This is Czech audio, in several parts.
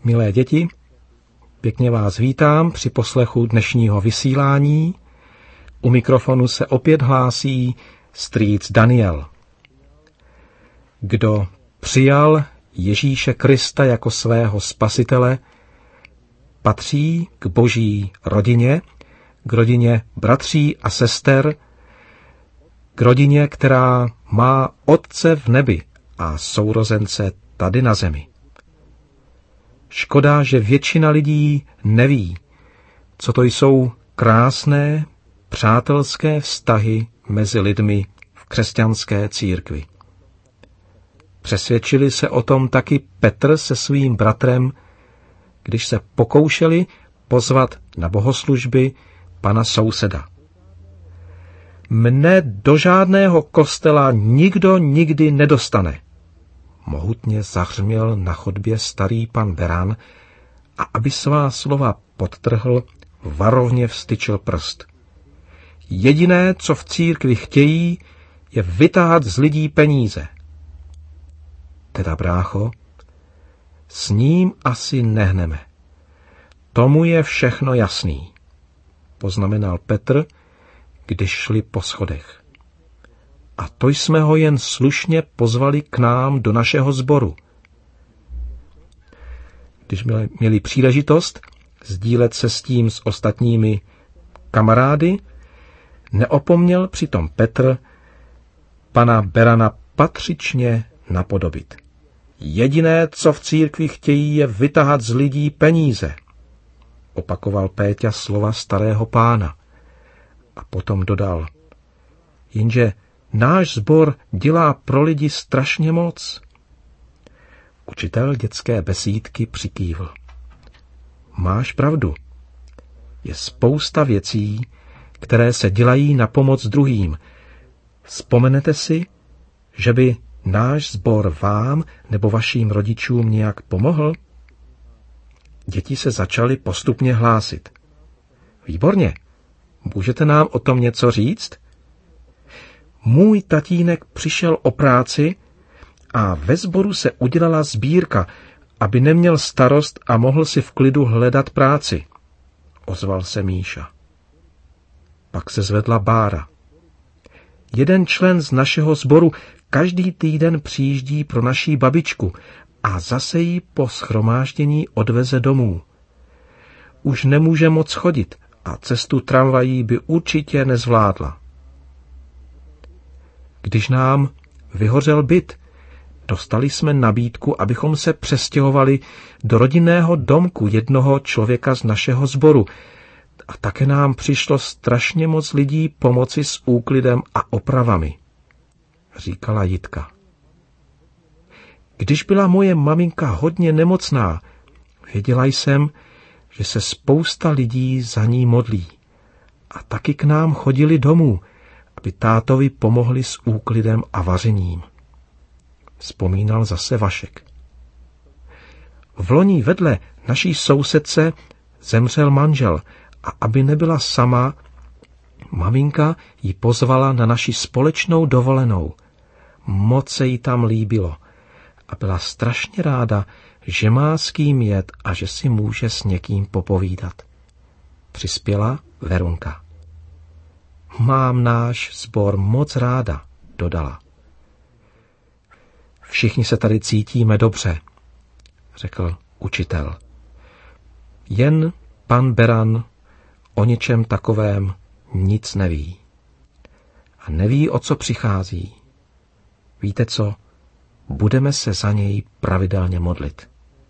Milé děti, pěkně vás vítám při poslechu dnešního vysílání. U mikrofonu se opět hlásí strýc Daniel. Kdo přijal Ježíše Krista jako svého spasitele, patří k boží rodině, k rodině bratří a sester, k rodině, která má Otce v nebi a sourozence tady na zemi. Škoda, že většina lidí neví, co to jsou krásné, přátelské vztahy mezi lidmi v křesťanské církvi. Přesvědčili se o tom taky Petr se svým bratrem, když se pokoušeli pozvat na bohoslužby pana souseda. Mne do žádného kostela nikdo nikdy nedostane, mohutně zahřměl na chodbě starý pan Beran a aby svá slova podtrhl, varovně vztyčil prst. Jediné, co v církvi chtějí, je vytáhat z lidí peníze. Teda, brácho, s ním asi nehneme. Tomu je všechno jasný, poznamenal Petr, když šli po schodech. A to jsme ho jen slušně pozvali k nám do našeho sboru. Když měli příležitost sdílet se s tím s ostatními kamarády, neopomněl přitom Petr pana Berana patřičně napodobit. Jediné, co v církvi chtějí, je vytahat z lidí peníze, opakoval Péťa slova starého pána. A potom dodal, jenže náš sbor dělá pro lidi strašně moc. Učitel dětské besídky přikývl. Máš pravdu. Je spousta věcí, které se dělají na pomoc druhým. Vzpomenete si, že by náš sbor vám nebo vašim rodičům nějak pomohl? Děti se začaly postupně hlásit. Výborně. Můžete nám o tom něco říct? Můj tatínek přišel o práci a ve sboru se udělala sbírka, aby neměl starost a mohl si v klidu hledat práci, ozval se Míša. Pak se zvedla Bára. Jeden člen z našeho sboru každý týden přijíždí pro naší babičku a zase ji po shromáždění odveze domů. Už nemůže moc chodit a cestu tramvají by určitě nezvládla. Když nám vyhořel byt, dostali jsme nabídku, abychom se přestěhovali do rodinného domku jednoho člověka z našeho sboru a také nám přišlo strašně moc lidí pomoci s úklidem a opravami, říkala Jitka. Když byla moje maminka hodně nemocná, věděla jsem, že se spousta lidí za ní modlí a taky k nám chodili domů, aby tátovi pomohli s úklidem a vařením. Vzpomínal zase Vašek. V loni vedle naší sousedce zemřel manžel a aby nebyla sama, maminka ji pozvala na naši společnou dovolenou. Moc se jí tam líbilo a byla strašně ráda, že má s kým jet a že si může s někým popovídat. Přispěla Verunka. Mám náš sbor moc ráda, dodala. Všichni se tady cítíme dobře, řekl učitel. Jen pan Beran o něčem takovém nic neví. A neví, o co přichází. Víte co? Budeme se za něj pravidelně modlit.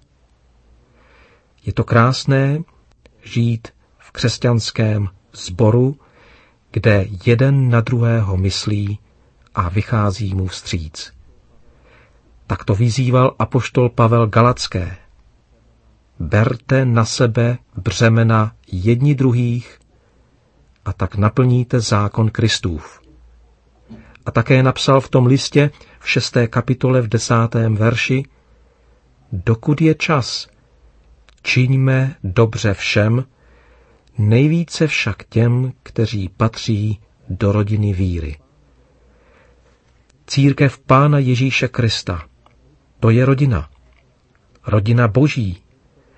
Je to krásné žít v křesťanském sboru, kde jeden na druhého myslí a vychází mu vstříc. Tak to vyzýval apoštol Pavel Galacké. Berte na sebe břemena jedni druhých a tak naplníte zákon Kristův. A také napsal v tom listě v 6. kapitole v 10. verši: Dokud je čas, čiňme dobře všem, nejvíce však těm, kteří patří do rodiny víry. Církev Pána Ježíše Krista, to je rodina. Rodina Boží,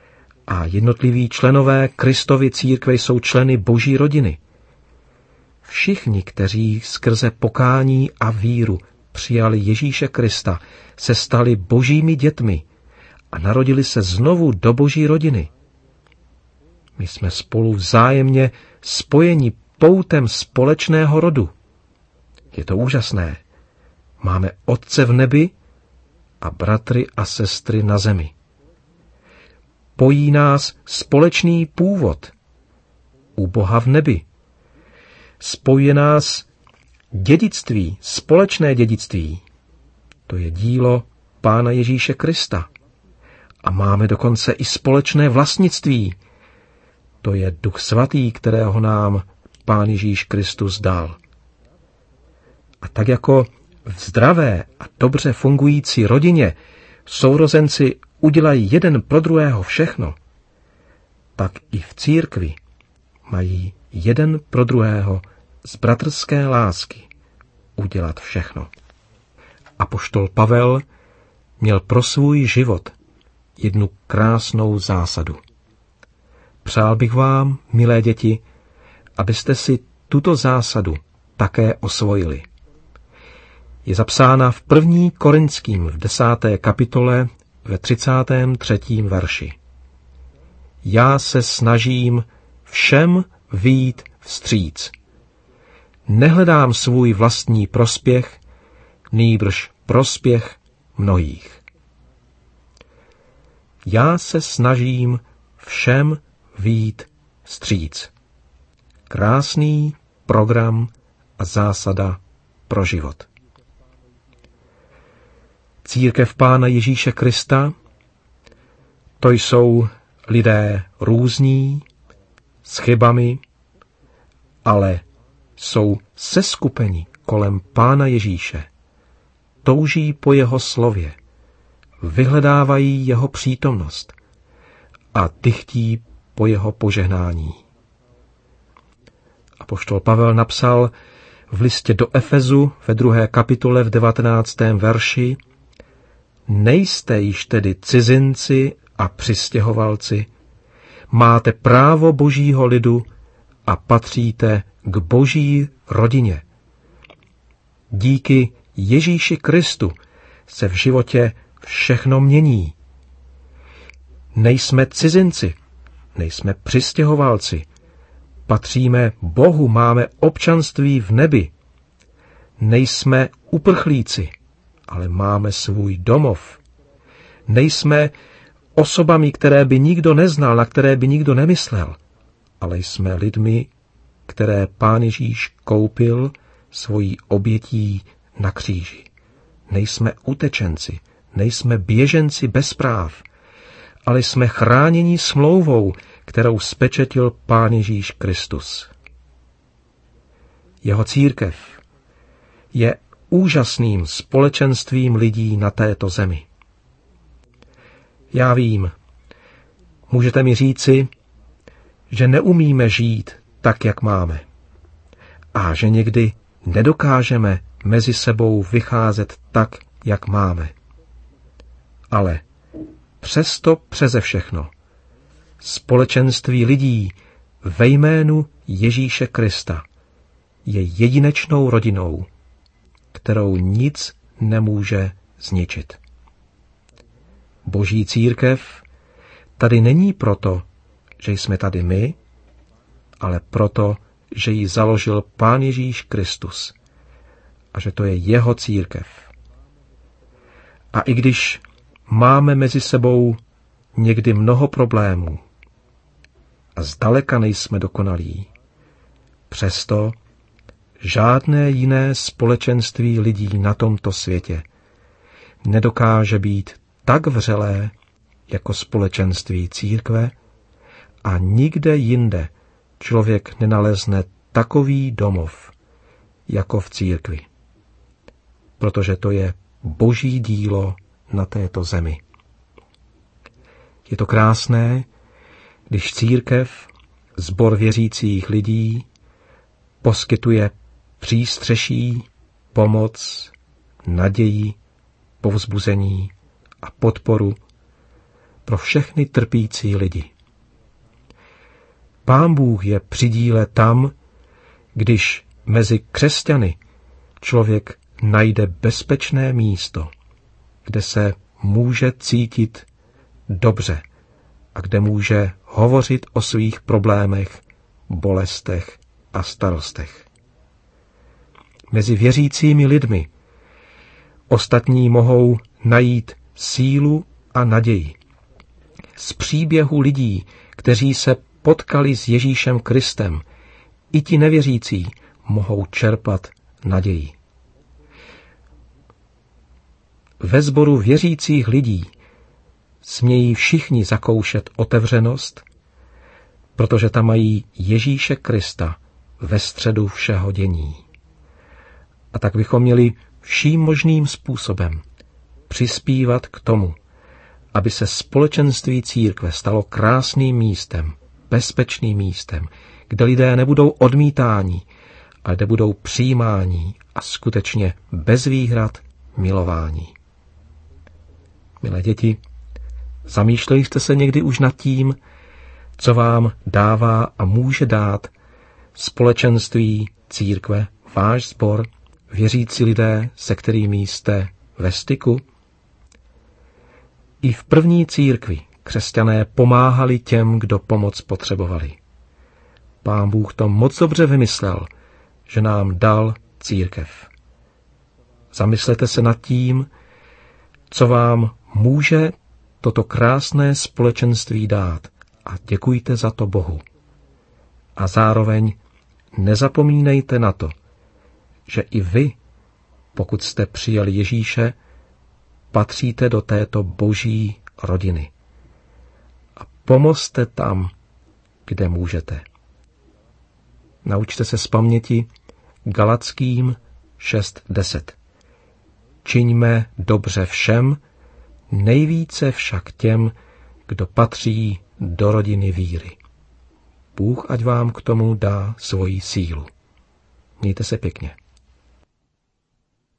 A jednotliví členové Kristovy církve jsou členy Boží rodiny. Všichni, kteří skrze pokání a víru přijali Ježíše Krista, se stali Božími dětmi a narodili se znovu do Boží rodiny. My jsme spolu vzájemně spojeni poutem společného rodu. Je to úžasné. Máme Otce v nebi a bratry a sestry na zemi. Pojí nás společný původ u Boha v nebi. Spojuje nás dědictví, společné dědictví. To je dílo Pána Ježíše Krista. A máme dokonce i společné vlastnictví. To je Duch Svatý, kterého nám Pán Ježíš Kristus dal. A tak jako v zdravé a dobře fungující rodině sourozenci udělají jeden pro druhého všechno, tak i v církvi mají jeden pro druhého z bratrské lásky udělat všechno. Apoštol Pavel měl pro svůj život jednu krásnou zásadu. Přál bych vám, milé děti, abyste si tuto zásadu také osvojili. Je zapsána v 1. Korinským v 10. kapitole ve 33. verši. Já se snažím všem vyjít vstříc. Nehledám svůj vlastní prospěch, nýbrž prospěch mnohých. Já se snažím všem vyjít vstříc. Krásný program a zásada pro život. Církev Pána Ježíše Krista, to jsou lidé různí, s chybami, ale jsou seskupeni kolem Pána Ježíše. Touží po jeho slově, vyhledávají jeho přítomnost a dychtí po jeho požehnání. Apoštol Pavel napsal v listě do Efezu ve 2. kapitole v 19. verši: Nejste již tedy cizinci a přistěhovalci, máte právo Božího lidu a patříte k Boží rodině. Díky Ježíši Kristu se v životě všechno mění. Nejsme cizinci, nejsme přistěhovalci, patříme Bohu, máme občanství v nebi. Nejsme uprchlíci, ale máme svůj domov. Nejsme osobami, které by nikdo neznal, na které by nikdo nemyslel, ale jsme lidmi, které Pán Ježíš koupil svojí obětí na kříži. Nejsme utečenci, nejsme běženci bez práv, ale jsme chráněni smlouvou, kterou spečetil Pán Ježíš Kristus. Jeho církev je úžasným společenstvím lidí na této zemi. Já vím, můžete mi říci, že neumíme žít tak, jak máme, a že někdy nedokážeme mezi sebou vycházet tak, jak máme. Ale přesto přeze všechno společenství lidí ve jménu Ježíše Krista je jedinečnou rodinou, kterou nic nemůže zničit. Boží církev tady není proto, že jsme tady my, ale proto, že ji založil Pán Ježíš Kristus a že to je jeho církev. A i když máme mezi sebou někdy mnoho problémů a zdaleka nejsme dokonalí, přesto žádné jiné společenství lidí na tomto světě nedokáže být tak vřelé jako společenství církve a nikde jinde člověk nenalezne takový domov jako v církvi. Protože to je Boží dílo na této zemi. Je to krásné, když církev, sbor věřících lidí, poskytuje přístřeší, pomoc, naději, povzbuzení a podporu pro všechny trpící lidi. Pán Bůh je při díle tam, když mezi křesťany člověk najde bezpečné místo, kde se může cítit dobře a kde může hovořit o svých problémech, bolestech a starostech. Mezi věřícími lidmi ostatní mohou najít sílu a naději. Z příběhu lidí, kteří se potkali s Ježíšem Kristem, i ti nevěřící mohou čerpat naději. Ve sboru věřících lidí smějí všichni zakoušet otevřenost, protože tam mají Ježíše Krista ve středu všeho dění. A tak bychom měli vším možným způsobem přispívat k tomu, aby se společenství církve stalo krásným místem, bezpečným místem, kde lidé nebudou odmítáni, ale kde budou přijímáni a skutečně bez výhrad milování. Milé děti, zamýšleli jste se někdy už nad tím, co vám dává a může dát společenství církve, váš sbor, věřící lidé, se kterými jste ve styku? I v první církvi křesťané pomáhali těm, kdo pomoc potřebovali. Pán Bůh to moc dobře vymyslel, že nám dal církev. Zamyslete se nad tím, co vám může toto krásné společenství dát a děkujte za to Bohu. A zároveň nezapomínejte na to, že i vy, pokud jste přijali Ježíše, patříte do této boží rodiny. A pomozte tam, kde můžete. Naučte se z paměti Galatským 6:10. Čiňme dobře všem, nejvíce však těm, kdo patří do rodiny víry. Bůh ať vám k tomu dá svoji sílu. Mějte se pěkně.